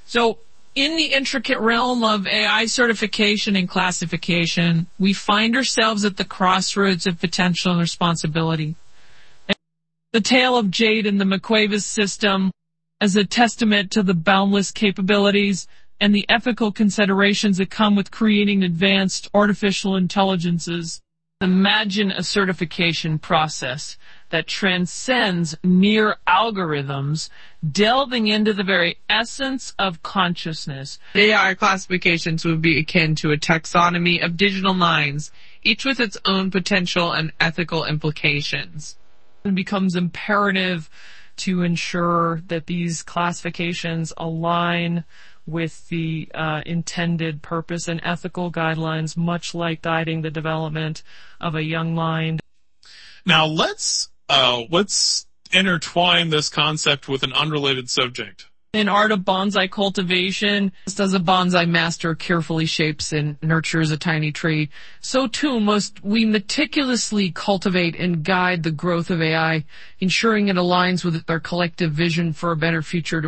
So in the intricate realm of AI certification and classification, we find ourselves at the crossroads of potential and responsibility. The tale of Jade and the McQuavis system as a testament to the boundless capabilities and the ethical considerations that come with creating advanced artificial intelligences. Imagine a certification process that transcends mere algorithms, delving into the very essence of consciousness. AI classifications would be akin to a taxonomy of digital minds, each with its own potential and ethical implications. It becomes imperative to ensure that these classifications align with the intended purpose and ethical guidelines, much like guiding the development of a young mind. Now let's intertwine this concept with an unrelated subject. In art of bonsai cultivation, just as a bonsai master carefully shapes and nurtures a tiny tree, so too must we meticulously cultivate and guide the growth of AI, ensuring it aligns with our collective vision for a better future.